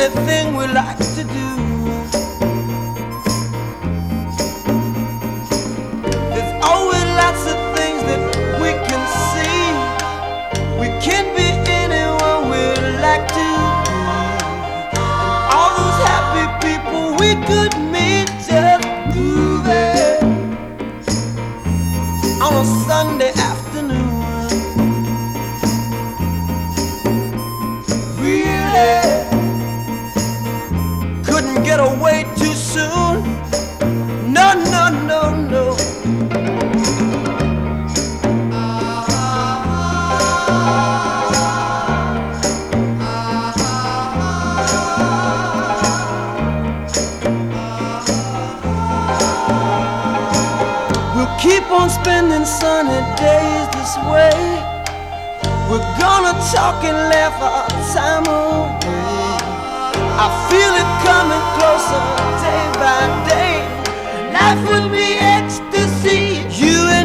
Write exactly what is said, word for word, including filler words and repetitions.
anything we like to do. There's always lots of things that we can see. We can be anyone we like to be. And all those happy people we could meet just moving on a Sunday afternoon. Really couldn't get away too soon. No, no, no, no. We'll keep on spending sunny days this way. We're gonna talk and laugh our time away. I feel it coming closer day by day. Life would be ecstasy. You and